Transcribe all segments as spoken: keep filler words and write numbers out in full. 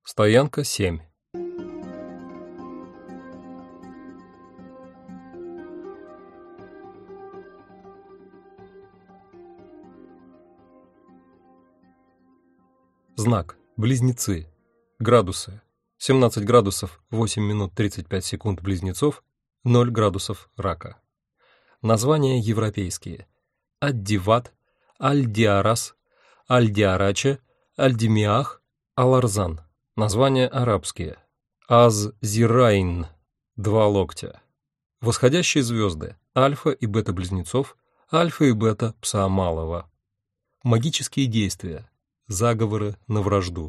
Стоянка семь. Знак. Близнецы. Градусы. семнадцать градусов восемь минут тридцать пять секунд близнецов, ноль градусов рака. Названия европейские. Аддиват, Аль-Диарас, Аль-Диараче, Аль-Димиах, Аларзан. Названия арабские. Az-Zirayn, два локтя. Восходящие звезды. Альфа и бета-близнецов, альфа и бета пса малого. Магические действия. Заговоры на вражду.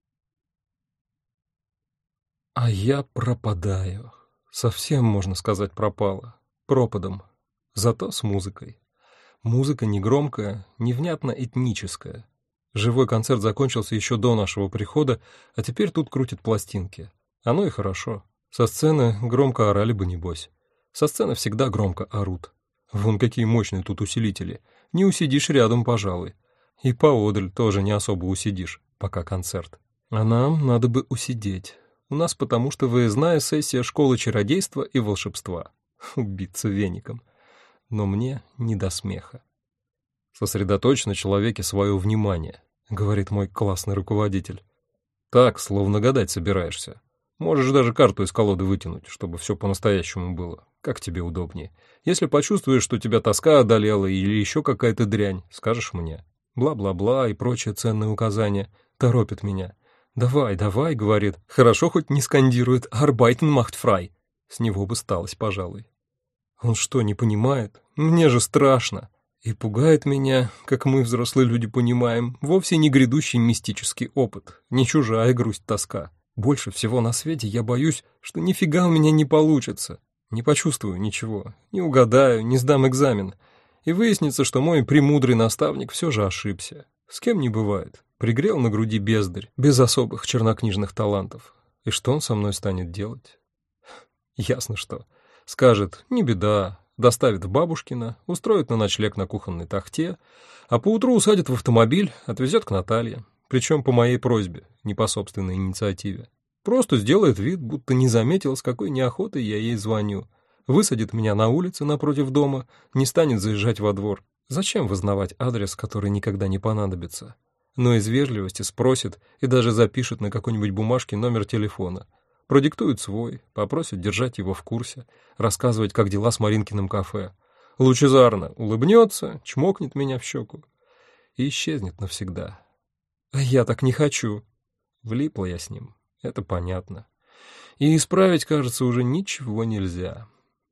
А я пропадаю. Совсем, можно сказать, пропала. Пропадом. Зато с музыкой. Музыка не громкая, невнятно этническая. Живой концерт закончился еще до нашего прихода, а теперь тут крутят пластинки. Оно и хорошо. Со сцены громко орали бы, небось. Со сцены всегда громко орут. Вон какие мощные тут усилители. Не усидишь рядом, пожалуй. И поодаль тоже не особо усидишь, пока концерт. А нам надо бы усидеть. У нас потому что выездная сессия школы чародейства и волшебства. Убиться веником. Но мне не до смеха. «Сосредоточь на человеке свое внимание», — говорит мой классный руководитель. «Так, словно гадать собираешься. Можешь даже карту из колоды вытянуть, чтобы все по-настоящему было, как тебе удобнее. Если почувствуешь, что тебя тоска одолела или еще какая-то дрянь, скажешь мне. Бла-бла-бла и прочие ценные указания торопят меня. «Давай, давай», — говорит, — «хорошо хоть не скандирует «Arbeiten macht frei». С него бы сталось, пожалуй. Он что, не понимает? Мне же страшно. И пугает меня, как мы, взрослые люди, понимаем, вовсе не грядущий мистический опыт, не чужая грусть-тоска. Больше всего на свете я боюсь, что нифига у меня не получится. Не почувствую ничего, не угадаю, не сдам экзамен. И выяснится, что мой премудрый наставник все же ошибся. С кем не бывает. Пригрел на груди бездарь, без особых чернокнижных талантов. И что он со мной станет делать? Ясно что. Скажет, не беда, доставит в бабушкино, устроит на ночлег на кухонной тахте, а поутру усадит в автомобиль, отвезет к Наталье, причем по моей просьбе, не по собственной инициативе. Просто сделает вид, будто не заметил, с какой неохотой я ей звоню. Высадит меня на улице напротив дома, не станет заезжать во двор. Зачем вызнавать адрес, который никогда не понадобится? Но из вежливости спросит и даже запишет на какой-нибудь бумажке номер телефона. Продиктует свой, попросит держать его в курсе, рассказывать, как дела с Маринкиным кафе. Лучезарно улыбнется, чмокнет меня в щеку и исчезнет навсегда. А я так не хочу. Влипла я с ним, это понятно. И исправить, кажется, уже ничего нельзя.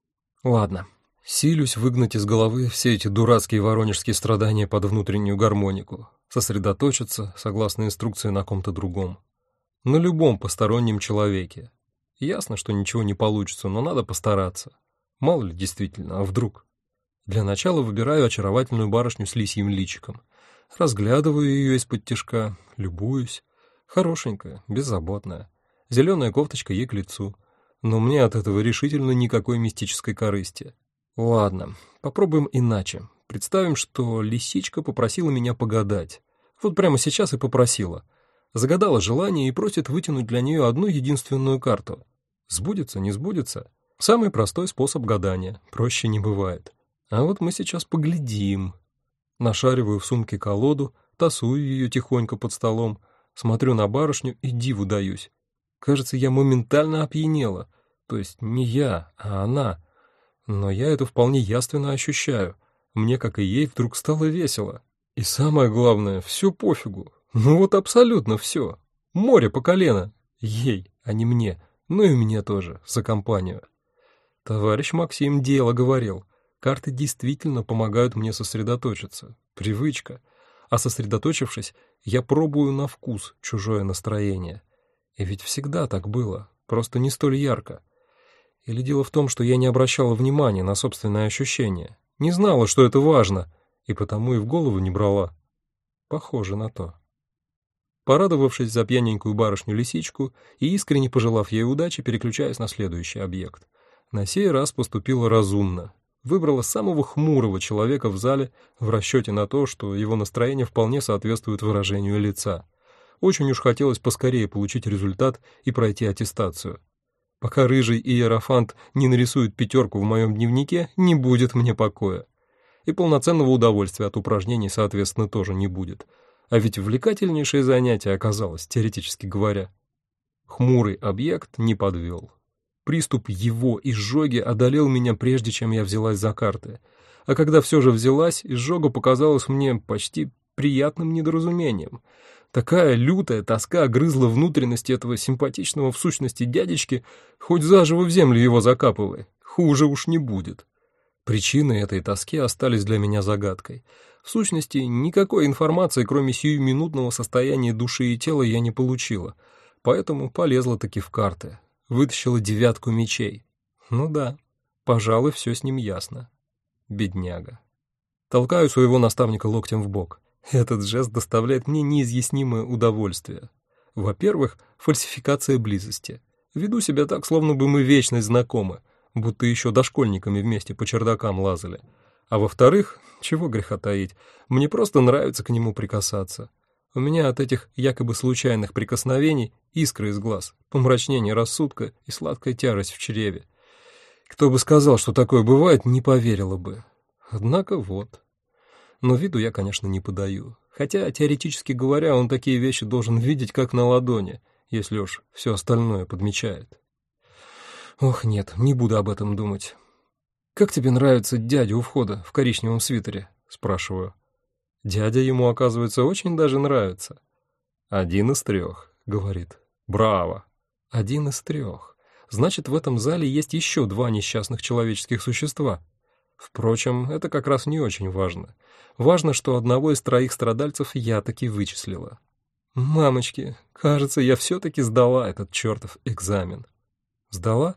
Ладно, силюсь выгнать из головы все эти дурацкие воронежские страдания под внутреннюю гармонику, сосредоточиться, согласно инструкции, на ком-то другом. На любом постороннем человеке. Ясно, что ничего не получится, но надо постараться. Мало ли действительно, а вдруг? Для начала выбираю очаровательную барышню с лисьим личиком. Разглядываю ее из-под тишка, любуюсь. Хорошенькая, беззаботная. Зеленая кофточка ей к лицу. Но мне от этого решительно никакой мистической корысти. Ладно, попробуем иначе. Представим, что лисичка попросила меня погадать. Вот прямо сейчас и попросила. Загадала желание и просит вытянуть для нее одну единственную карту. Сбудется, не сбудется? Самый простой способ гадания, проще не бывает. А вот мы сейчас поглядим. Нашариваю в сумке колоду, тасую ее тихонько под столом, смотрю на барышню и диву даюсь. Кажется, я моментально опьянела. То есть не я, а она. Но я это вполне явственно ощущаю. Мне, как и ей, вдруг стало весело. И самое главное, все пофигу. Ну вот абсолютно все. Море по колено. Ей, а не мне. Ну и мне тоже, за компанию. Товарищ Максим дело говорил. Карты действительно помогают мне сосредоточиться. Привычка. А сосредоточившись, я пробую на вкус чужое настроение. И ведь всегда так было, просто не столь ярко. Или дело в том, что я не обращала внимания на собственные ощущения, не знала, что это важно, и потому и в голову не брала. Похоже на то. Порадовавшись за пьяненькую барышню-лисичку и искренне пожелав ей удачи, переключаюсь на следующий объект. На сей раз поступила разумно. Выбрала самого хмурого человека в зале в расчете на то, что его настроение вполне соответствует выражению лица. Очень уж хотелось поскорее получить результат и пройти аттестацию. Пока рыжий иерофант не нарисует пятерку в моем дневнике, не будет мне покоя. И полноценного удовольствия от упражнений, соответственно, тоже не будет. А ведь увлекательнейшее занятие оказалось, теоретически говоря. Хмурый объект не подвел. Приступ его изжоги одолел меня прежде, чем я взялась за карты. А когда все же взялась, изжога показалась мне почти приятным недоразумением. Такая лютая тоска грызла внутренности этого симпатичного в сущности дядечки, хоть заживо в землю его закапывай, хуже уж не будет. Причины этой тоски остались для меня загадкой. В сущности, никакой информации, кроме сиюминутного состояния души и тела, я не получила, поэтому полезла-таки в карты, вытащила девятку мечей. Ну да, пожалуй, все с ним ясно. Бедняга. Толкаю своего наставника локтем в бок. Этот жест доставляет мне неизъяснимое удовольствие. Во-первых, фальсификация близости. Веду себя так, словно бы мы вечность знакомы, будто еще дошкольниками вместе по чердакам лазали. А во-вторых, чего греха таить, мне просто нравится к нему прикасаться. У меня от этих якобы случайных прикосновений искры из глаз, помрачнение рассудка и сладкая тяжесть в чреве. Кто бы сказал, что такое бывает, не поверила бы. Однако вот... Но виду я, конечно, не подаю. Хотя, теоретически говоря, он такие вещи должен видеть как на ладони, если уж все остальное подмечает. Ох, нет, не буду об этом думать. «Как тебе нравится дядя у входа в коричневом свитере?» — спрашиваю. Дядя ему, оказывается, очень даже нравится. «Один из трех», — говорит. «Браво!» «Один из трех. Значит, в этом зале есть еще два несчастных человеческих существа». Впрочем, это как раз не очень важно. Важно, что одного из троих страдальцев я таки вычислила. Мамочки, кажется, я все-таки сдала этот чертов экзамен. Сдала?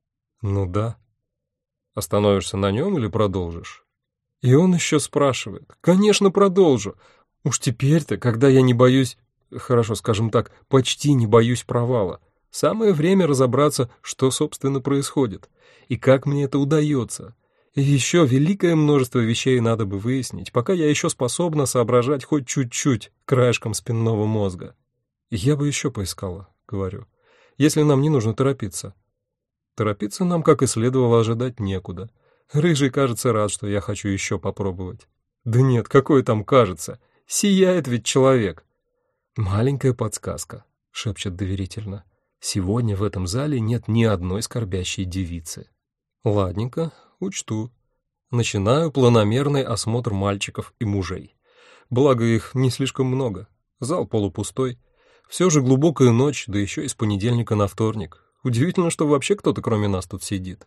Ну да. Остановишься на нем или продолжишь? И он еще спрашивает. Конечно, продолжу. Уж теперь-то, когда я не боюсь, хорошо, скажем так, почти не боюсь провала, самое время разобраться, что, собственно, происходит, и как мне это удается. И еще великое множество вещей надо бы выяснить, пока я еще способна соображать хоть чуть-чуть краешком спинного мозга. Я бы еще поискала, говорю, если нам не нужно торопиться. Торопиться нам, как и следовало ожидать, некуда. Рыжий, кажется, рад, что я хочу еще попробовать. Да нет, какое там кажется, сияет ведь человек. Маленькая подсказка, шепчет доверительно. Сегодня в этом зале нет ни одной скорбящей девицы. Ладненько. Учту. Начинаю планомерный осмотр мальчиков и мужей. Благо их не слишком много. Зал полупустой. Все же глубокая ночь, да еще и с понедельника на вторник. Удивительно, что вообще кто-то кроме нас тут сидит.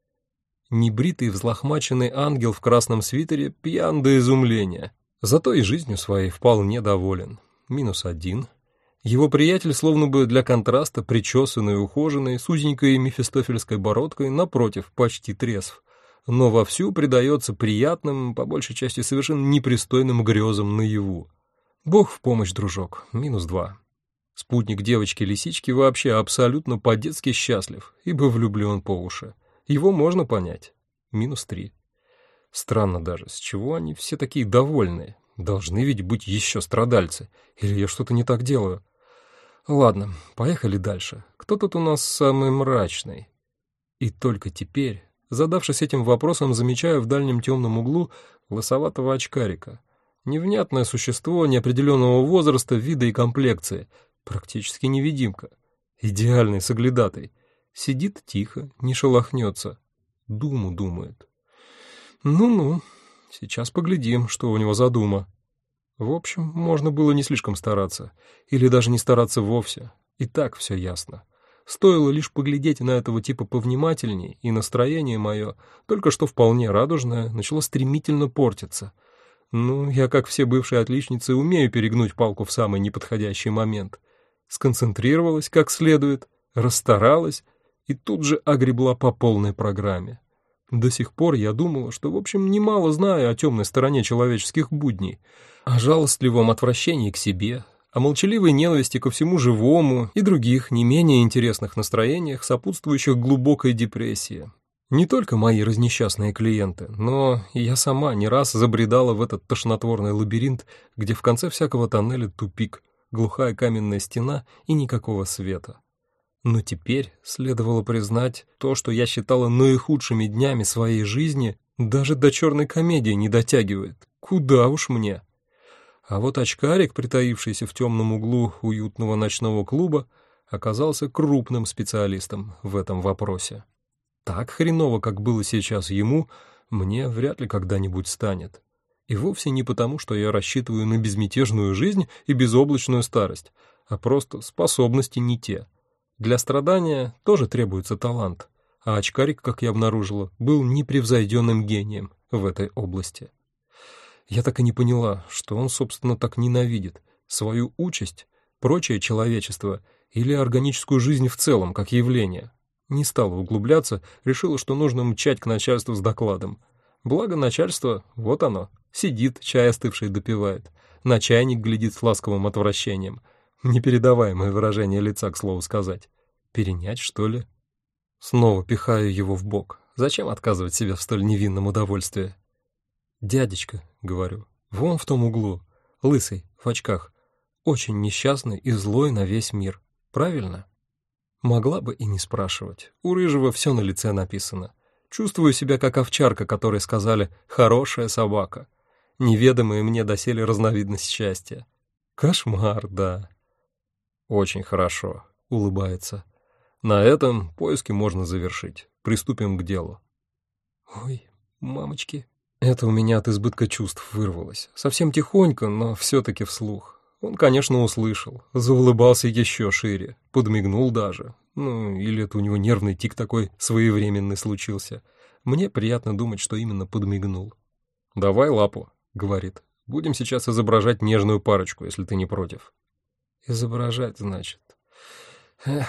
Небритый, взлохмаченный ангел в красном свитере пьян до изумления. Зато и жизнью своей вполне доволен. Минус один. Его приятель, словно бы для контраста, причесанный и ухоженный, с узенькой мефистофельской бородкой, напротив, почти трезв. Но вовсю предается приятным, по большей части совершенно непристойным грезам наяву. Бог в помощь, дружок, минус два. Спутник девочки-лисички вообще абсолютно по-детски счастлив, ибо влюблен по уши. Его можно понять. Минус три. Странно даже, с чего они все такие довольные? Должны ведь быть еще страдальцы. Или я что-то не так делаю? Ладно, поехали дальше. Кто тут у нас самый мрачный? И только теперь... Задавшись этим вопросом, замечаю в дальнем темном углу лысоватого очкарика. Невнятное существо неопределенного возраста, вида и комплекции. Практически невидимка. Идеальный соглядатый. Сидит тихо, не шелохнется. Думу думает. Ну-ну, сейчас поглядим, что у него за дума. В общем, можно было не слишком стараться. Или даже не стараться вовсе. И так все ясно. Стоило лишь поглядеть на этого типа повнимательней, и настроение мое, только что вполне радужное, начало стремительно портиться. Ну, я, как все бывшие отличницы, умею перегнуть палку в самый неподходящий момент. Сконцентрировалась как следует, расстаралась, и тут же огребла по полной программе. До сих пор я думала, что, в общем, немало знаю о темной стороне человеческих будней, о жалостливом отвращении к себе, о молчаливой ненависти ко всему живому и других не менее интересных настроениях, сопутствующих глубокой депрессии. Не только мои разнесчастные клиенты, но и я сама не раз забредала в этот тошнотворный лабиринт, где в конце всякого тоннеля тупик, глухая каменная стена и никакого света. Но теперь следовало признать, то, что я считала наихудшими днями своей жизни, даже до черной комедии не дотягивает. Куда уж мне. А вот очкарик, притаившийся в темном углу уютного ночного клуба, оказался крупным специалистом в этом вопросе. Так хреново, как было сейчас ему, мне вряд ли когда-нибудь станет. И вовсе не потому, что я рассчитываю на безмятежную жизнь и безоблачную старость, а просто способности не те. Для страдания тоже требуется талант, а очкарик, как я обнаружила, был непревзойденным гением в этой области. Я так и не поняла, что он, собственно, так ненавидит: свою участь, прочее человечество или органическую жизнь в целом, как явление. Не стала углубляться, решила, что нужно мчать к начальству с докладом. Благо начальство, вот оно, сидит, чай остывший допивает, на чайник глядит с ласковым отвращением. Непередаваемое выражение лица, к слову сказать. Перенять, что ли? Снова пихаю его в бок. Зачем отказывать себе в столь невинном удовольствии? «Дядечка», — говорю, — «вон в том углу, лысый, в очках, очень несчастный и злой на весь мир. Правильно?» Могла бы и не спрашивать. У рыжего все на лице написано. Чувствую себя как овчарка, которой сказали «хорошая собака». Неведомая мне доселе разновидность счастья. Кошмар, да. «Очень хорошо», — улыбается. «На этом поиски можно завершить. Приступим к делу». «Ой, мамочки». Это у меня от избытка чувств вырвалось. Совсем тихонько, но все-таки вслух. Он, конечно, услышал. Заулыбался еще шире. Подмигнул даже. Ну, или это у него нервный тик такой своевременный случился. Мне приятно думать, что именно подмигнул. «Давай лапу», — говорит. «Будем сейчас изображать нежную парочку, если ты не против». «Изображать, значит. Эх».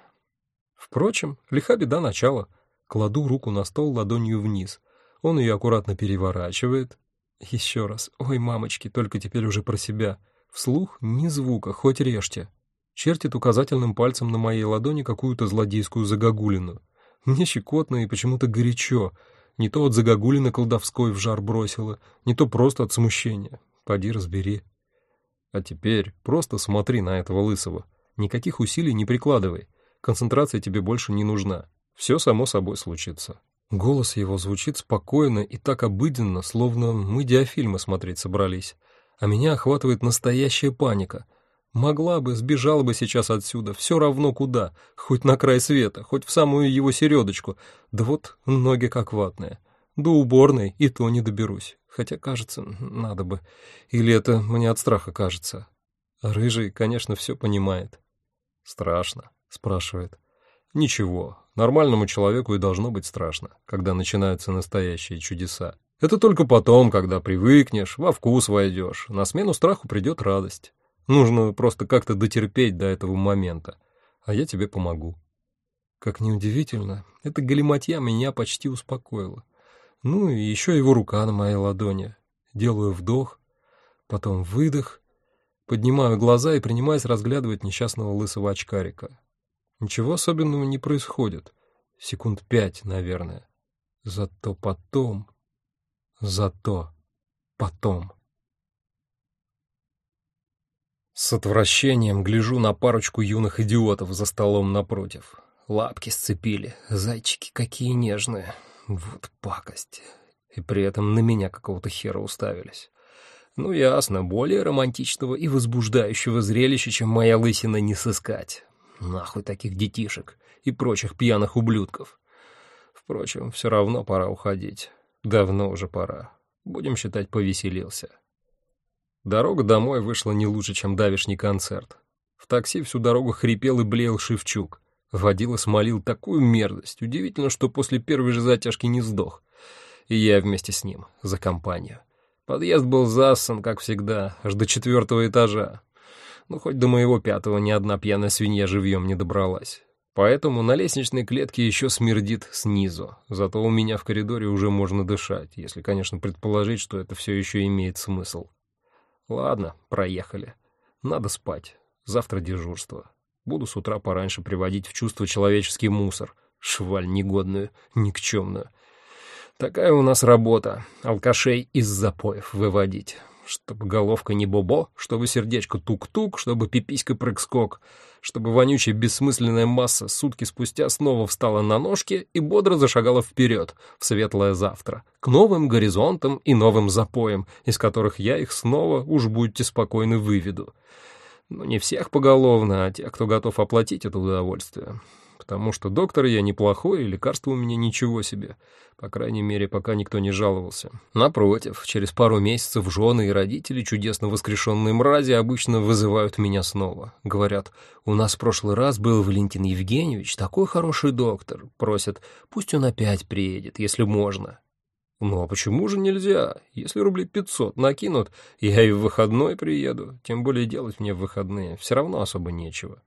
Впрочем, лиха беда начала. Кладу руку на стол ладонью вниз. Он ее аккуратно переворачивает. Еще раз. Ой, мамочки, только теперь уже про себя. Вслух ни звука, хоть режьте. Чертит указательным пальцем на моей ладони какую-то злодейскую загогулину. Мне щекотно и почему-то горячо. Не то от загогулины колдовской в жар бросило, не то просто от смущения. Поди разбери. А теперь просто смотри на этого лысого. Никаких усилий не прикладывай. Концентрация тебе больше не нужна. Все само собой случится. Голос его звучит спокойно и так обыденно, словно мы диафильмы смотреть собрались. А меня охватывает настоящая паника. Могла бы, сбежала бы сейчас отсюда, все равно куда, хоть на край света, хоть в самую его середочку. Да вот ноги как ватные. До уборной и то не доберусь. Хотя, кажется, надо бы. Или это мне от страха кажется. Рыжий, конечно, все понимает. «Страшно?» — спрашивает. «Ничего, нормальному человеку и должно быть страшно, когда начинаются настоящие чудеса. Это только потом, когда привыкнешь, во вкус войдешь, на смену страху придет радость. Нужно просто как-то дотерпеть до этого момента, а я тебе помогу». Как неудивительно, эта галиматья меня почти успокоила. Ну и еще его рука на моей ладони. Делаю вдох, потом выдох, поднимаю глаза и принимаюсь разглядывать несчастного лысого очкарика. Ничего особенного не происходит. Секунд пять, наверное. Зато потом... Зато потом... С отвращением гляжу на парочку юных идиотов за столом напротив. Лапки сцепили, зайчики какие нежные. Вот пакость. И при этом на меня какого-то хера уставились. Ну, ясно, более романтичного и возбуждающего зрелища, чем моя лысина, не сыскать. Нахуй таких детишек и прочих пьяных ублюдков. Впрочем, все равно пора уходить. Давно уже пора. Будем считать, повеселился. Дорога домой вышла не лучше, чем давешний концерт. В такси всю дорогу хрипел и блеял Шевчук. Водила смолил такую мерзость. Удивительно, что после первой же затяжки не сдох. И я вместе с ним, за компанию. Подъезд был зассан, как всегда, аж до четвертого этажа. Ну, хоть до моего пятого ни одна пьяная свинья живьем не добралась. Поэтому на лестничной клетке еще смердит снизу. Зато у меня в коридоре уже можно дышать, если, конечно, предположить, что это все еще имеет смысл. Ладно, проехали. Надо спать. Завтра дежурство. Буду с утра пораньше приводить в чувство человеческий мусор. Шваль негодную, никчемную. Такая у нас работа. Алкашей из запоев выводить. Чтобы головка не бобо, чтобы сердечко тук-тук, чтобы пиписька прыг-скок, чтобы вонючая бессмысленная масса сутки спустя снова встала на ножки и бодро зашагала вперед, в светлое завтра, к новым горизонтам и новым запоям, из которых я их снова, уж будьте спокойны, выведу. Но не всех поголовно, а тех, кто готов оплатить это удовольствие. Потому что доктор я неплохой, и лекарства у меня ничего себе. По крайней мере, пока никто не жаловался. Напротив, через пару месяцев жены и родители, чудесно воскрешенные мрази, обычно вызывают меня снова. Говорят: «У нас в прошлый раз был Валентин Евгеньевич, такой хороший доктор». Просят: «Пусть он опять приедет, если можно». Ну а почему же нельзя? Если рублей пятьсот накинут, я и в выходной приеду. Тем более делать мне в выходные все равно особо нечего.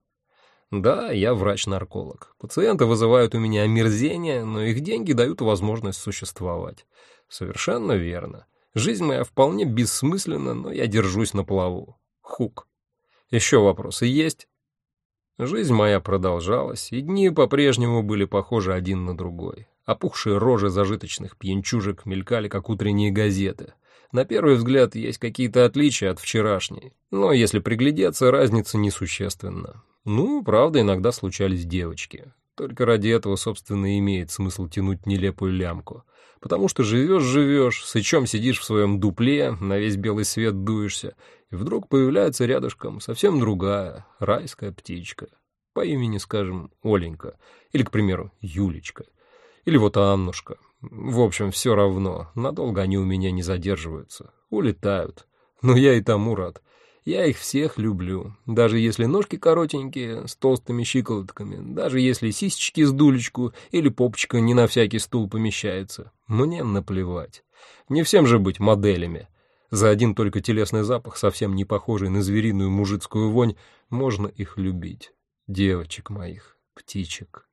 Да, я врач-нарколог. Пациенты вызывают у меня омерзение, но их деньги дают возможность существовать. Совершенно верно. Жизнь моя вполне бессмысленна, но я держусь на плаву. Хук. Еще вопросы есть? Жизнь моя продолжалась, и дни по-прежнему были похожи один на другой. Опухшие рожи зажиточных пьянчужек мелькали, как утренние газеты. На первый взгляд есть какие-то отличия от вчерашней, но если приглядеться, разница несущественна. Ну, правда, иногда случались девочки. Только ради этого, собственно, и имеет смысл тянуть нелепую лямку. Потому что живешь-живешь, сычом сидишь в своем дупле, на весь белый свет дуешься, и вдруг появляется рядышком совсем другая, райская птичка. По имени, скажем, Оленька, или, к примеру, Юлечка, или вот Аннушка. В общем, все равно, надолго они у меня не задерживаются, улетают. Но я и тому рад. Я их всех люблю, даже если ножки коротенькие, с толстыми щиколотками, даже если сисечки с дулечку или попочка не на всякий стул помещается. Мне наплевать. Не всем же быть моделями. За один только телесный запах, совсем не похожий на звериную мужицкую вонь, можно их любить. Девочек моих, птичек.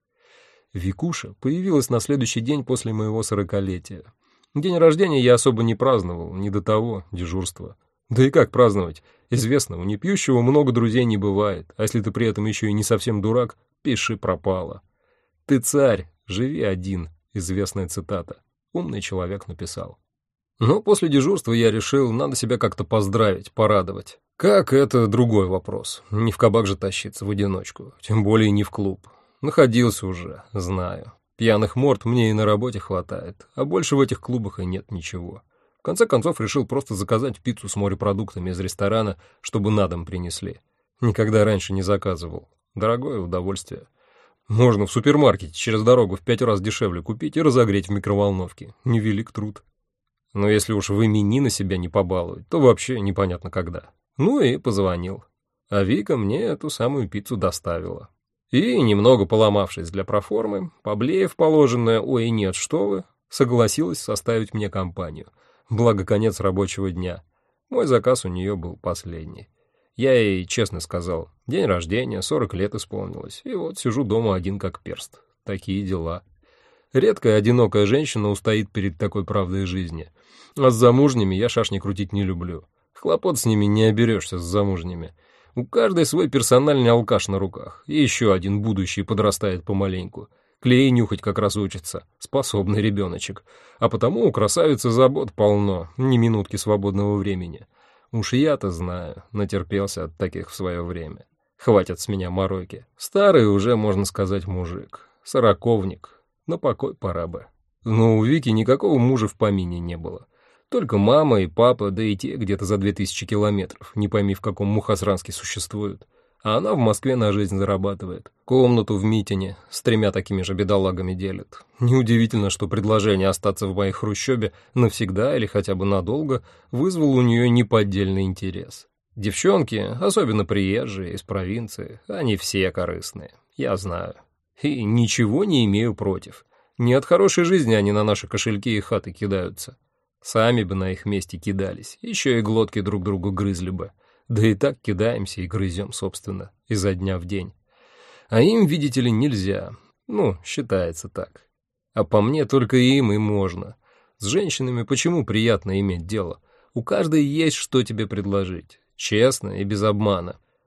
Викуша появилась на следующий день после моего сорокалетия. День рождения я особо не праздновал, не до того, дежурство. Да и как праздновать? Известно, у непьющего много друзей не бывает, а если ты при этом еще и не совсем дурак, пиши пропало. «Ты царь, живи один», известная цитата. Умный человек написал. Но после дежурства я решил, надо себя как-то поздравить, порадовать. Как, это другой вопрос. Не в кабак же тащиться в одиночку, тем более не в клуб. Находился уже, знаю. Пьяных морд мне и на работе хватает, а больше в этих клубах и нет ничего. В конце концов решил просто заказать пиццу с морепродуктами из ресторана, чтобы на дом принесли. Никогда раньше не заказывал. Дорогое удовольствие. Можно в супермаркете через дорогу в пять раз дешевле купить и разогреть в микроволновке. Невелик труд. Но если уж в именины себя не побаловать, то вообще непонятно когда. Ну и позвонил. А Вика мне эту самую пиццу доставила. И, немного поломавшись для проформы, поблеев положенное «Ой, нет, что вы», согласилась составить мне компанию. Благо, конец рабочего дня. Мой заказ у нее был последний. Я ей честно сказал: день рождения, сорок лет исполнилось, и вот сижу дома один как перст. Такие дела. Редкая одинокая женщина устоит перед такой правдой жизни. А с замужними я шашни крутить не люблю. Хлопот с ними не оберешься, с замужними. У каждой свой персональный алкаш на руках, и еще один будущий подрастает помаленьку. Клей нюхать как раз учится, способный ребеночек. А потому у красавицы забот полно, ни минутки свободного времени. Уж я-то знаю, натерпелся от таких в свое время. Хватит с меня мороки. Старый уже, можно сказать, мужик. Сороковник. На покой пора бы. Но у Вики никакого мужа в помине не было. Только мама и папа, да и те где-то за две тысячи километров, не пойми в каком Мухосранске существуют. А она в Москве на жизнь зарабатывает. Комнату в Митине с тремя такими же бедолагами делит. Неудивительно, что предложение остаться в моей хрущебе навсегда или хотя бы надолго вызвало у нее неподдельный интерес. Девчонки, особенно приезжие из провинции, они все корыстные, я знаю. И ничего не имею против. Не от хорошей жизни они на наши кошельки и хаты кидаются. Сами бы на их месте кидались, еще и глотки друг другу грызли бы. Да и так кидаемся и грызем, собственно, изо дня в день. А им, видите ли, нельзя. Ну, считается так. А по мне только им и можно. С женщинами почему приятно иметь дело? У каждой есть что тебе предложить. Честно и без обмана.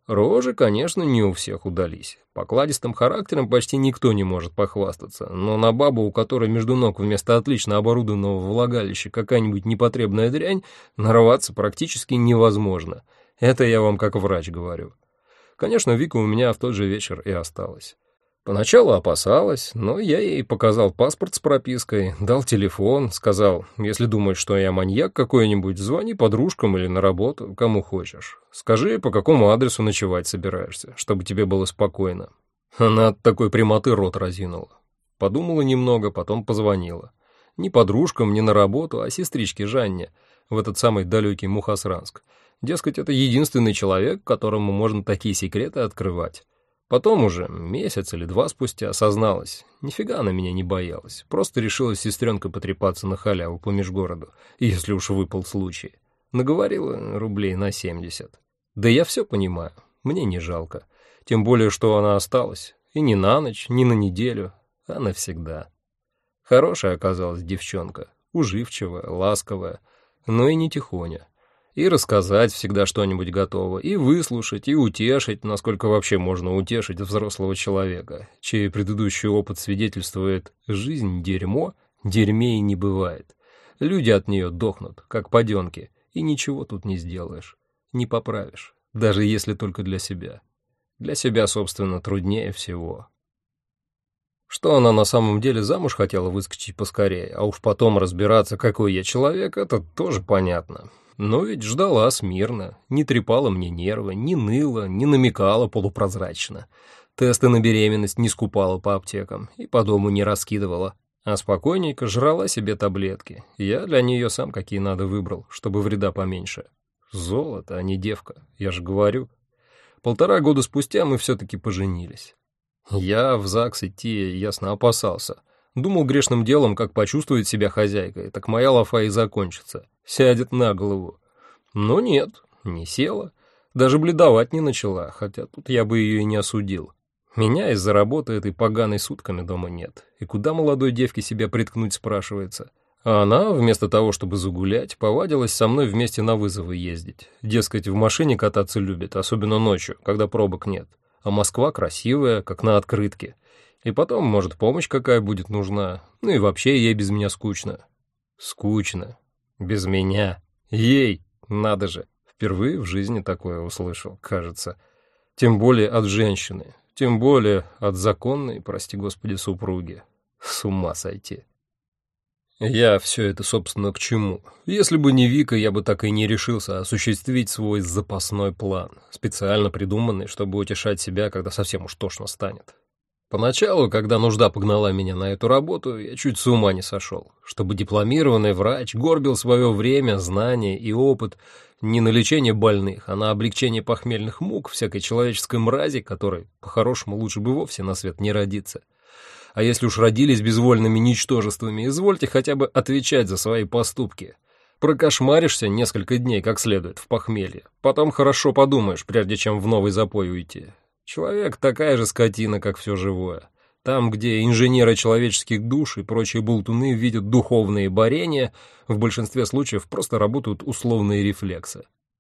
Рожи, конечно, не у всех удались. Покладистым характером почти никто не может похвастаться, но на бабу, у которой между ног вместо отлично оборудованного влагалища какая-нибудь непотребная дрянь, нарваться практически невозможно. Это я вам как врач говорю. Конечно, Вика у меня в тот же вечер и осталась. Поначалу опасалась, но я ей показал паспорт с пропиской, дал телефон, сказал, если думаешь, что я маньяк какой-нибудь, звони подружкам или на работу, кому хочешь. Скажи, по какому адресу ночевать собираешься, чтобы тебе было спокойно. Она от такой прямоты рот разинула. Подумала немного, потом позвонила. Ни подружкам, ни на работу, а сестричке Жанне, в этот самый далекий Мухосранск. Дескать, это единственный человек, которому можно такие секреты открывать. Потом уже, месяц или два спустя, осозналась. Нифига она меня не боялась. Просто решила с сестренкой потрепаться на халяву по межгороду, если уж выпал случай. Наговорила рублей на семьдесят. Да я все понимаю, мне не жалко. Тем более, что она осталась. И не на ночь, не на неделю, а навсегда. Хорошая оказалась девчонка, уживчивая, ласковая, но и не тихоня. И рассказать всегда что-нибудь готова, и выслушать, и утешить, насколько вообще можно утешить взрослого человека, чей предыдущий опыт свидетельствует: жизнь — дерьмо, дерьмей не бывает. Люди от нее дохнут, как подонки, и ничего тут не сделаешь, не поправишь, даже если только для себя. Для себя, собственно, труднее всего. Что она на самом деле замуж хотела выскочить поскорее, а уж потом разбираться, какой я человек, это тоже понятно. Но ведь ждала смирно, не трепала мне нервы, не ныла, не намекала полупрозрачно. Тесты на беременность не скупала по аптекам и по дому не раскидывала, а спокойненько жрала себе таблетки. Я для нее сам какие надо выбрал, чтобы вреда поменьше. Золото, а не девка, я же говорю. Полтора года спустя мы все-таки поженились. Я в ЗАГС идти, ясно, опасался. Думал грешным делом, как почувствует себя хозяйкой, так моя лафа и закончится. Сядет на голову. Но нет, не села. Даже бледовать не начала, хотя тут я бы ее и не осудил. Меня из-за работы этой поганой сутками дома нет. И куда молодой девке себя приткнуть, спрашивается. А она, вместо того, чтобы загулять, повадилась со мной вместе на вызовы ездить. Дескать, в машине кататься любит, особенно ночью, когда пробок нет. А Москва красивая, как на открытке. И потом, может, помощь какая будет нужна. Ну и вообще ей без меня скучно. Скучно. Без меня. Ей, надо же. Впервые в жизни такое услышал, кажется. Тем более от женщины. Тем более от законной, прости господи, супруги. С ума сойти. Я все это, собственно, к чему? Если бы не Вика, я бы так и не решился осуществить свой запасной план, специально придуманный, чтобы утешать себя, когда совсем уж тошно станет. Поначалу, когда нужда погнала меня на эту работу, я чуть с ума не сошел. Чтобы дипломированный врач горбил свое время, знания и опыт не на лечение больных, а на облегчение похмельных мук всякой человеческой мрази, которой, по-хорошему, лучше бы вовсе на свет не родиться. А если уж родились безвольными ничтожествами, извольте хотя бы отвечать за свои поступки. Прокошмаришься несколько дней как следует в похмелье, потом хорошо подумаешь, прежде чем в новый запой уйти. Человек такая же скотина, как все живое. Там, где инженеры человеческих душ и прочие болтуны видят духовные борения, в большинстве случаев просто работают условные рефлексы.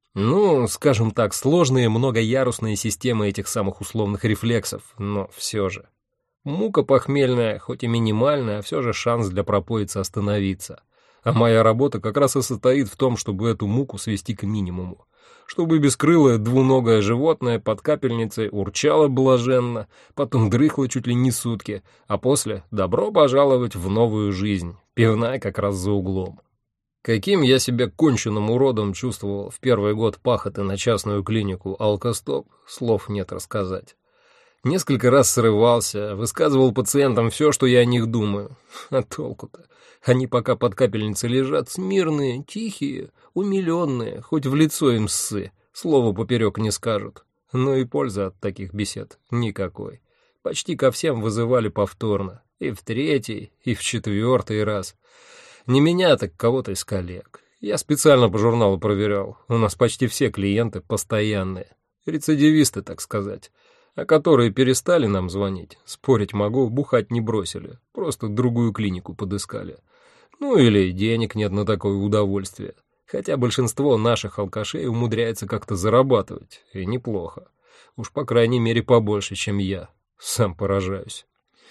Ну, скажем так, сложные многоярусные системы этих самых условных рефлексов, но все же. Мука похмельная, хоть и минимальная, а все же шанс для пропоицы остановиться. А моя работа как раз и состоит в том, чтобы эту муку свести к минимуму. Чтобы бескрылое двуногое животное под капельницей урчало блаженно, потом дрыхло чуть ли не сутки, а после добро пожаловать в новую жизнь, пивная как раз за углом. Каким я себя конченным уродом чувствовал в первый год пахоты на частную клинику «Алкостоп», слов нет рассказать. Несколько раз срывался, высказывал пациентам все, что я о них думаю. А толку-то? Они пока под капельницей лежат, смирные, тихие, умиленные, хоть в лицо им ссы, слова поперек не скажут. Но и пользы от таких бесед никакой. Почти ко всем вызывали повторно, и в третий, и в четвертый раз. Не меня, так кого-то из коллег. Я специально по журналу проверял, у нас почти все клиенты постоянные, рецидивисты, так сказать. А которые перестали нам звонить, спорить могу, бухать не бросили, просто другую клинику подыскали. Ну или денег нет на такое удовольствие. Хотя большинство наших алкашей умудряется как-то зарабатывать, и неплохо. Уж по крайней мере побольше, чем я. Сам поражаюсь.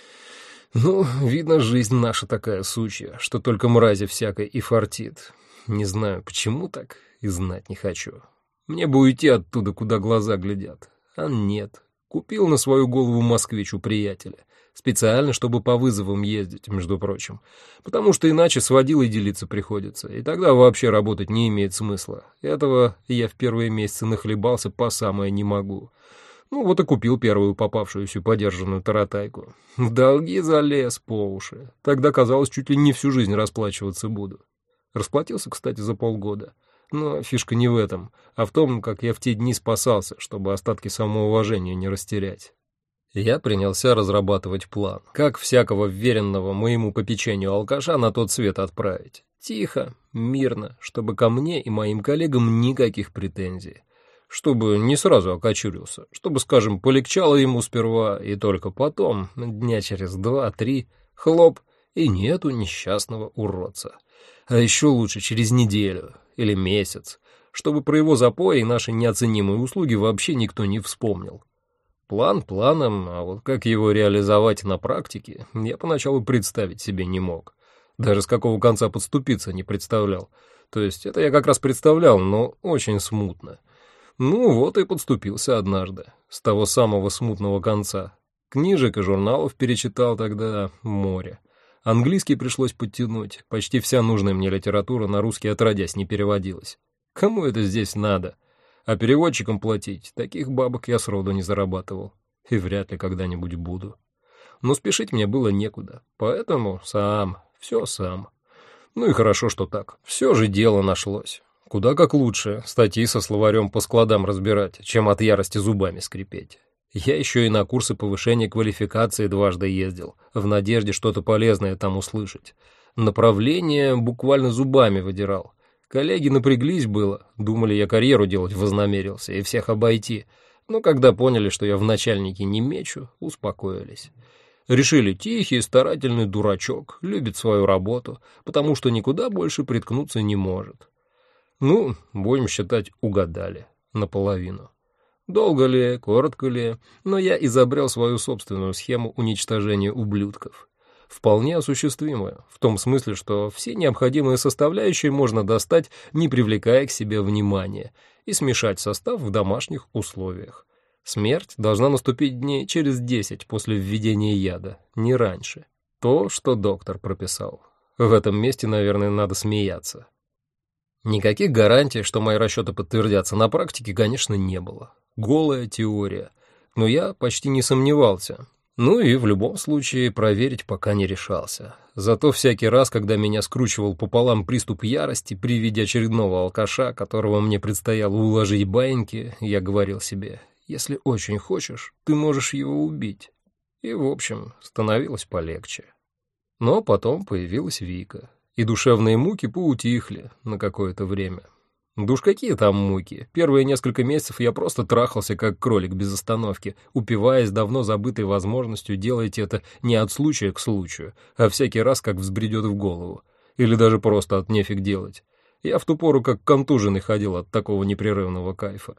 Ну, видно, жизнь наша такая сучья, что только мрази всякой и фартит. Не знаю, почему так, и знать не хочу. Мне бы уйти оттуда, куда глаза глядят. А нет. Купил на свою голову москвич у приятеля. Специально, чтобы по вызовам ездить, между прочим. Потому что иначе с водилой делиться приходится. И тогда вообще работать не имеет смысла. Этого я в первые месяцы нахлебался по самое не могу. Ну вот и купил первую попавшуюся подержанную таратайку. В долги залез по уши. Тогда казалось, чуть ли не всю жизнь расплачиваться буду. Расплатился, кстати, за полгода. Но фишка не в этом, а в том, как я в те дни спасался, чтобы остатки самоуважения не растерять. Я принялся разрабатывать план, как всякого вверенного моему попечению алкаша на тот свет отправить. Тихо, мирно, чтобы ко мне и моим коллегам никаких претензий. Чтобы не сразу окочурился, чтобы, скажем, полегчало ему сперва, и только потом, дня через два-три, хлоп, и нету несчастного уродца. А еще лучше через неделю или месяц, чтобы про его запои и наши неоценимые услуги вообще никто не вспомнил. План планом, а вот как его реализовать на практике, я поначалу представить себе не мог. Даже с какого конца подступиться не представлял. То есть это я как раз представлял, но очень смутно. Ну вот и подступился однажды, с того самого смутного конца. Книжек и журналов перечитал тогда море. Английский пришлось подтянуть, почти вся нужная мне литература на русский отродясь не переводилась. Кому это здесь надо? А переводчикам платить, таких бабок я сроду не зарабатывал. И вряд ли когда-нибудь буду. Но спешить мне было некуда, поэтому сам, все сам. Ну и хорошо, что так. Все же дело нашлось. Куда как лучше статьи со словарем по складам разбирать, чем от ярости зубами скрипеть. Я еще и на курсы повышения квалификации дважды ездил, в надежде что-то полезное там услышать. Направление буквально зубами выдирал. Коллеги напряглись было, думали, я карьеру делать вознамерился и всех обойти, но когда поняли, что я в начальнике не мечу, успокоились. Решили, тихий, старательный дурачок, любит свою работу, потому что никуда больше приткнуться не может. Ну, будем считать, угадали. Наполовину. Долго ли, коротко ли, но я изобрел свою собственную схему уничтожения ублюдков. Вполне осуществимую, в том смысле, что все необходимые составляющие можно достать, не привлекая к себе внимания, и смешать состав в домашних условиях. Смерть должна наступить дней через десять после введения яда, не раньше. То, что доктор прописал. В этом месте, наверное, надо смеяться. Никаких гарантий, что мои расчеты подтвердятся на практике, конечно, не было. Голая теория. Но я почти не сомневался. Ну и в любом случае проверить пока не решался. Зато всякий раз, когда меня скручивал пополам приступ ярости при виде очередного алкаша, которого мне предстояло уложить баиньки, я говорил себе: если очень хочешь, ты можешь его убить. И, в общем, становилось полегче. Но потом появилась Вика. И душевные муки поутихли на какое-то время. Да уж какие там муки. Первые несколько месяцев я просто трахался, как кролик без остановки, упиваясь давно забытой возможностью делать это не от случая к случаю, а всякий раз, как взбредет в голову. Или даже просто от нефиг делать. Я в ту пору как контуженный ходил от такого непрерывного кайфа.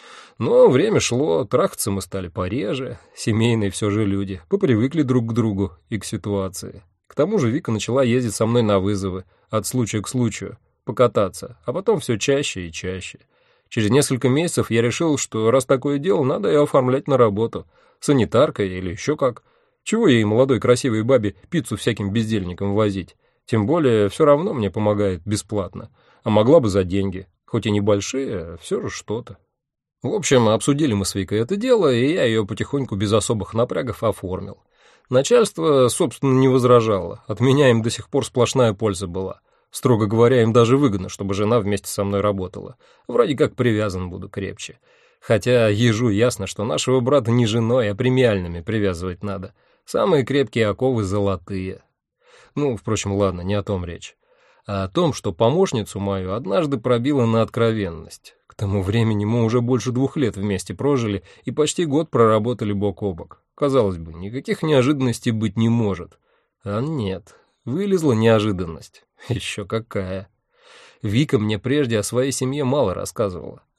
Но время шло, трахаться мы стали пореже, семейные все же люди, попривыкли друг к другу и к ситуации. К тому же Вика начала ездить со мной на вызовы, от случая к случаю, покататься, а потом все чаще и чаще. Через несколько месяцев я решил, что раз такое дело, надо ее оформлять на работу, санитаркой или еще как. Чего ей, молодой красивой бабе, пиццу всяким бездельникам возить? Тем более, все равно мне помогает бесплатно, а могла бы за деньги, хоть и небольшие, все же что-то. В общем, обсудили мы с Викой это дело, и я ее потихоньку без особых напрягов оформил. Начальство, собственно, не возражало, от меня им до сих пор сплошная польза была. Строго говоря, им даже выгодно, чтобы жена вместе со мной работала. Вроде как привязан буду крепче. Хотя ежу ясно, что нашего брата не женой, а премиальными привязывать надо. Самые крепкие оковы золотые. Ну, впрочем, ладно, не о том речь. А о том, что помощницу мою однажды пробило на откровенность. К тому времени мы уже больше двух лет вместе прожили и почти год проработали бок о бок. Казалось бы, никаких неожиданностей быть не может. А нет, вылезла неожиданность. Еще какая. Вика мне прежде о своей семье мало рассказывала.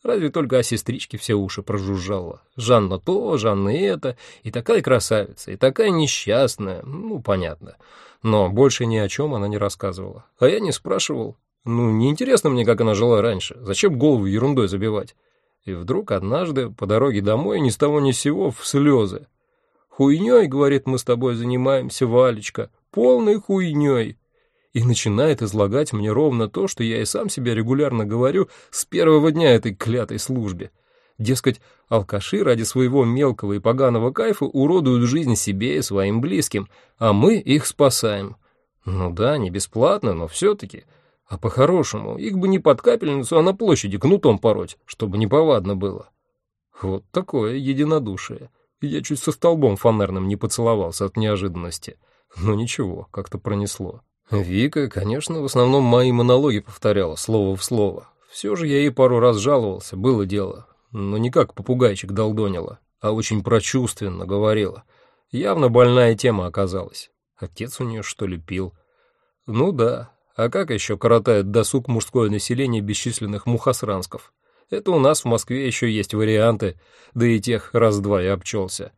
Разве только о сестричке все уши прожужжала. Жанна то, Жанна это, и такая красавица, и такая несчастная, ну, понятно. Но больше ни о чем она не рассказывала. А я не спрашивал. Ну, неинтересно мне, как она жила раньше. Зачем голову ерундой забивать? И вдруг однажды по дороге домой ни с того ни с сего в слезы. «Хуйней, — говорит, — мы с тобой занимаемся, Валечка, полной хуйней». И начинает излагать мне ровно то, что я и сам себе регулярно говорю с первого дня этой клятой службе. Дескать, алкаши ради своего мелкого и поганого кайфа уродуют жизнь себе и своим близким, а мы их спасаем. Ну да, не бесплатно, но все-таки. А по-хорошему, их бы не под капельницу, а на площади кнутом пороть, чтобы неповадно было. Вот такое единодушие. Я чуть со столбом фонарным не поцеловался от неожиданности. Но ничего, как-то пронесло. Вика, конечно, в основном мои монологи повторяла, слово в слово. Все же я ей пару раз жаловался, было дело. Но не как попугайчик долдонила, а очень прочувственно говорила. Явно больная тема оказалась. Отец у нее, что ли, пил? Ну да, а как еще коротает досуг мужское население бесчисленных мухосрансков? Это у нас в Москве еще есть варианты, да и тех раз-два я обчелся.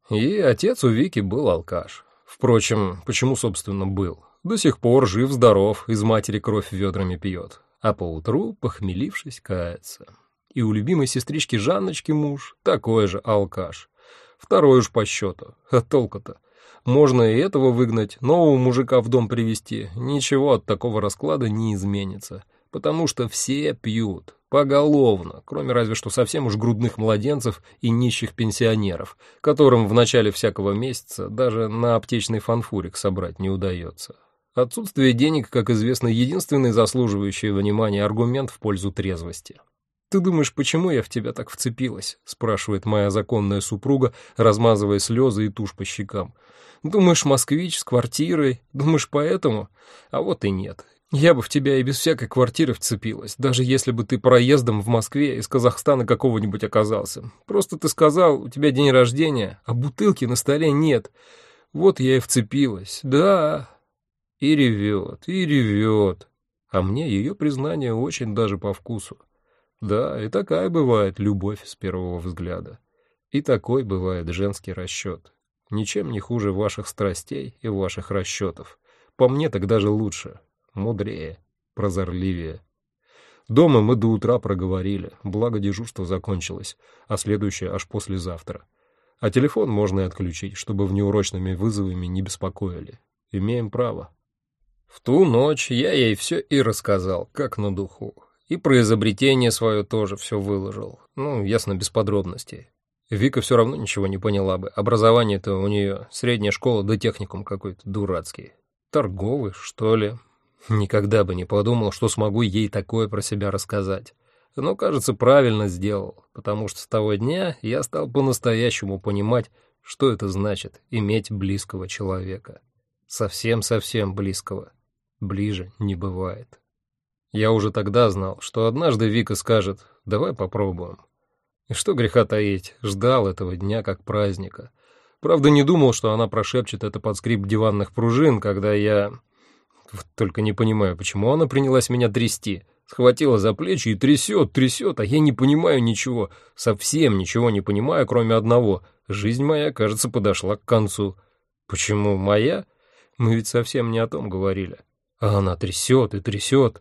И отец у Вики был алкаш. Впрочем, почему, собственно, был? До сих пор жив-здоров, из матери кровь ведрами пьет. А поутру, похмелившись, кается. И у любимой сестрички Жанночки муж такой же алкаш. Второй уж по счету. А толку-то? Можно и этого выгнать, нового мужика в дом привести. Ничего от такого расклада не изменится. Потому что все пьют. Поголовно, кроме разве что совсем уж грудных младенцев и нищих пенсионеров, которым в начале всякого месяца даже на аптечный фанфурик собрать не удается. Отсутствие денег, как известно, единственный заслуживающий внимания аргумент в пользу трезвости. «Ты думаешь, почему я в тебя так вцепилась?» — спрашивает моя законная супруга, размазывая слезы и тушь по щекам. «Думаешь, москвич с квартирой? Думаешь, поэтому? А вот и нет. Я бы в тебя и без всякой квартиры вцепилась, даже если бы ты проездом в Москве из Казахстана какого-нибудь оказался. Просто ты сказал, у тебя день рождения, а бутылки на столе нет. Вот я и вцепилась, да». И ревет, и ревет. А мне ее признание очень даже по вкусу. Да, и такая бывает любовь с первого взгляда. И такой бывает женский расчет. Ничем не хуже ваших страстей и ваших расчетов. По мне так даже лучше, мудрее, прозорливее. Дома мы до утра проговорили, благо дежурство закончилось, а следующее аж послезавтра. А телефон можно и отключить, чтобы внеурочными вызовами не беспокоили. Имеем право. В ту ночь я ей все и рассказал, как на духу. И про изобретение свое тоже все выложил. Ну, ясно, без подробностей. Вика все равно ничего не поняла бы. Образование-то у нее средняя школа да техникум какой-то дурацкий. Торговый, что ли? Никогда бы не подумал, что смогу ей такое про себя рассказать. Но, кажется, правильно сделал, потому что с того дня я стал по-настоящему понимать, что это значит иметь близкого человека. Совсем-совсем близкого. Ближе не бывает. Я уже тогда знал, что однажды Вика скажет: «Давай попробуем». И что греха таить, ждал этого дня как праздника. Правда, не думал, что она прошепчет это под скрип диванных пружин, когда я... Вот только не понимаю, почему она принялась меня трясти. Схватила за плечи и трясет, трясет, а я не понимаю ничего, совсем ничего не понимаю, кроме одного. Жизнь моя, кажется, подошла к концу. Почему моя? Мы ведь совсем не о том говорили. А она трясет и трясет.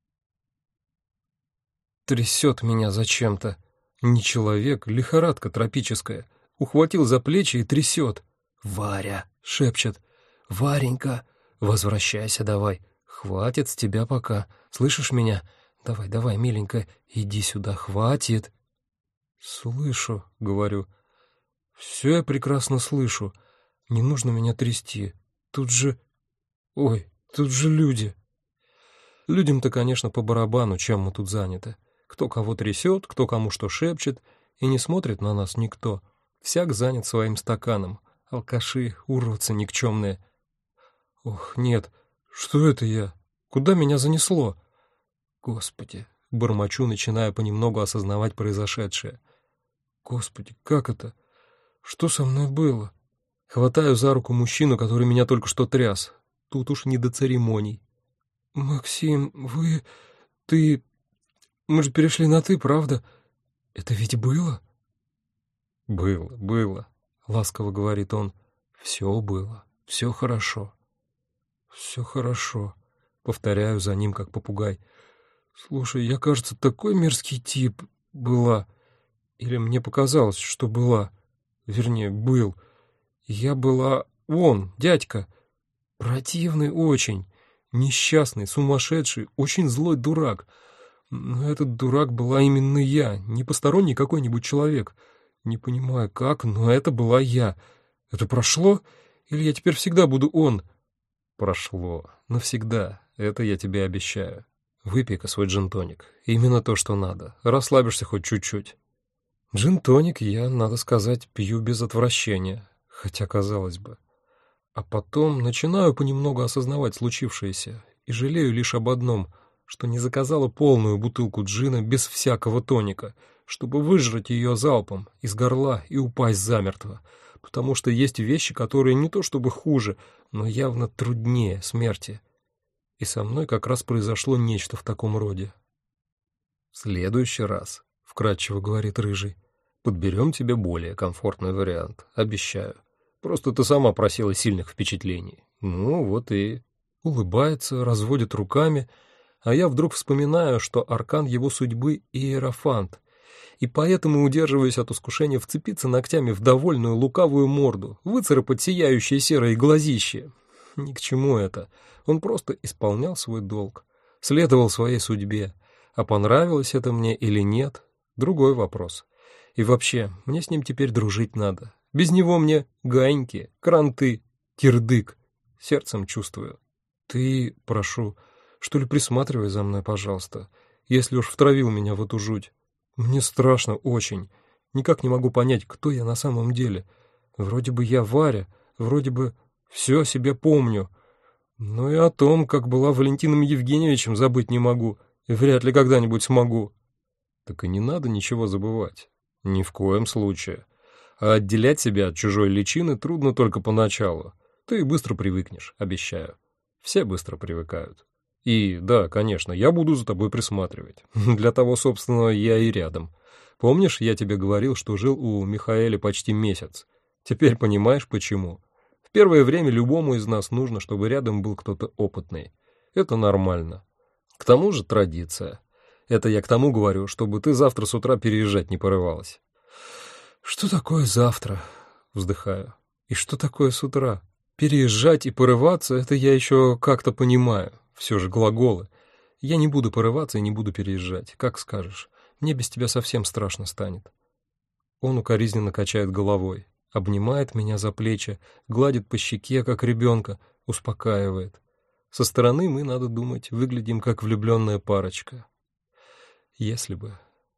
Трясет меня зачем-то. Не человек, лихорадка тропическая. Ухватил за плечи и трясет. «Варя!» — шепчет. «Варенька, возвращайся давай. Хватит с тебя пока. Слышишь меня? Давай, давай, миленькая, иди сюда, хватит». «Слышу», — говорю. «Все я прекрасно слышу. Не нужно меня трясти. Тут же... Ой, тут же люди». Людям-то, конечно, по барабану, чем мы тут заняты. Кто кого трясет, кто кому что шепчет, и не смотрит на нас никто. Всяк занят своим стаканом. Алкаши, уродцы никчемные. Ох, нет, что это я? Куда меня занесло? Господи, бормочу, начиная понемногу осознавать произошедшее. Господи, как это? Что со мной было? Хватаю за руку мужчину, который меня только что тряс. Тут уж не до церемоний. «Максим, вы... ты... мы же перешли на «ты», правда? Это ведь было? Было, было, ласково говорит он. Все было, все хорошо. Все хорошо, повторяю за ним, как попугай. Слушай, я, кажется, такой мерзкий тип была. Или мне показалось, что была. Вернее, был. Я была он, дядька. Противный очень. Несчастный, сумасшедший, очень злой дурак. Но этот дурак была именно я, не посторонний какой-нибудь человек. Не понимаю, как, но это была я. Это прошло? Или я теперь всегда буду он? Прошло. Навсегда. Это я тебе обещаю. Выпей-ка свой джин-тоник. Именно то, что надо. Расслабишься хоть чуть-чуть. Джин-тоник я, надо сказать, пью без отвращения. Хотя, казалось бы. А потом начинаю понемногу осознавать случившееся и жалею лишь об одном, что не заказала полную бутылку джина без всякого тоника, чтобы выжрать ее залпом из горла и упасть замертво, потому что есть вещи, которые не то чтобы хуже, но явно труднее смерти. И со мной как раз произошло нечто в таком роде. «В следующий раз», — вкратчиво говорит Рыжий, — «подберем тебе более комфортный вариант, обещаю. Просто ты сама просила сильных впечатлений. Ну, вот и...» Улыбается, разводит руками, а я вдруг вспоминаю, что аркан его судьбы — Иерофант, и поэтому удерживаюсь от искушения вцепиться ногтями в довольную лукавую морду, выцарапать сияющие серые глазища. Ни к чему это. Он просто исполнял свой долг, следовал своей судьбе. А понравилось это мне или нет — другой вопрос. И вообще, мне с ним теперь дружить надо. Без него мне ганьки, кранты, кирдык. Сердцем чувствую. Ты, прошу, что ли, присматривай за мной, пожалуйста, если уж втравил меня в эту жуть. Мне страшно очень. Никак не могу понять, кто я на самом деле. Вроде бы я Варя, вроде бы все о себе помню. Но и о том, как была Валентином Евгеньевичем, забыть не могу. И вряд ли когда-нибудь смогу. Так и не надо ничего забывать. Ни в коем случае. А отделять себя от чужой личины трудно только поначалу. Ты быстро привыкнешь, обещаю. Все быстро привыкают. И, да, конечно, я буду за тобой присматривать. Для того, собственно, я и рядом. Помнишь, я тебе говорил, что жил у Михаэля почти месяц? Теперь понимаешь, почему? В первое время любому из нас нужно, чтобы рядом был кто-то опытный. Это нормально. К тому же традиция. Это я к тому говорю, чтобы ты завтра с утра переезжать не порывалась. Что такое завтра? Вздыхаю. И что такое с утра? Переезжать и порываться — это я еще как-то понимаю. Все же глаголы. Я не буду порываться и не буду переезжать, как скажешь. Мне без тебя совсем страшно станет. Он укоризненно качает головой, обнимает меня за плечи, гладит по щеке, как ребенка, успокаивает. Со стороны мы, надо думать, выглядим как влюбленная парочка. Если бы...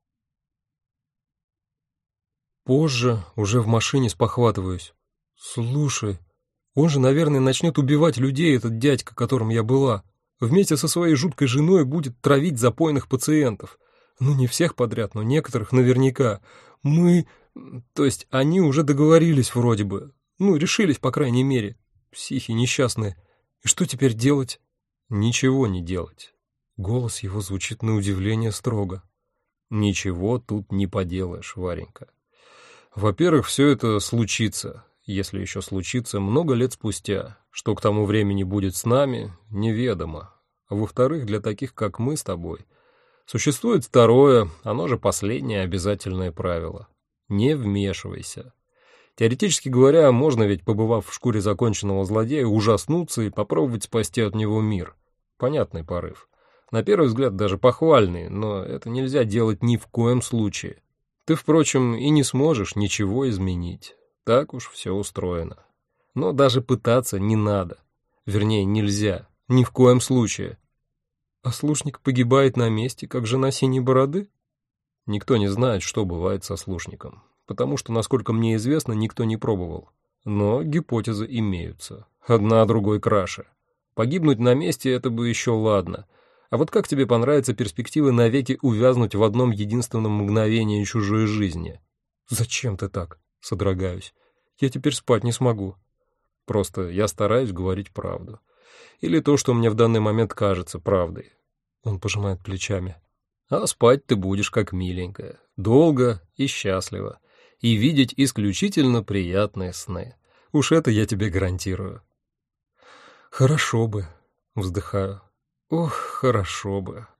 Позже, уже в машине, спохватываюсь. Слушай, он же, наверное, начнет убивать людей, этот дядька, которым я была. Вместе со своей жуткой женой будет травить запойных пациентов. Ну, не всех подряд, но некоторых наверняка. Мы... То есть они уже договорились вроде бы. Ну, решились, по крайней мере. Психи несчастные. И что теперь делать? Ничего не делать. Голос его звучит на удивление строго. Ничего тут не поделаешь, Варенька. Во-первых, все это случится, если еще случится, много лет спустя. Что к тому времени будет с нами, неведомо. А во-вторых, для таких, как мы с тобой, существует второе, оно же последнее обязательное правило. Не вмешивайся. Теоретически говоря, можно ведь, побывав в шкуре законченного злодея, ужаснуться и попробовать спасти от него мир. Понятный порыв. На первый взгляд даже похвальный, но это нельзя делать ни в коем случае. Ты, впрочем, и не сможешь ничего изменить. Так уж все устроено. Но даже пытаться не надо. Вернее, нельзя. Ни в коем случае. Ослушник погибает на месте, как жена синей бороды? Никто не знает, что бывает со ослушником. Потому что, насколько мне известно, никто не пробовал. Но гипотезы имеются. Одна другой краше. Погибнуть на месте — это бы еще ладно. А вот как тебе понравится перспектива навеки увязнуть в одном единственном мгновении чужой жизни? Зачем ты так? Содрогаюсь. Я теперь спать не смогу. Просто я стараюсь говорить правду. Или то, что мне в данный момент кажется правдой. Он пожимает плечами. А спать ты будешь как миленькая, долго и счастливо, и видеть исключительно приятные сны. Уж это я тебе гарантирую. Хорошо бы, вздыхаю. Ох, хорошо бы.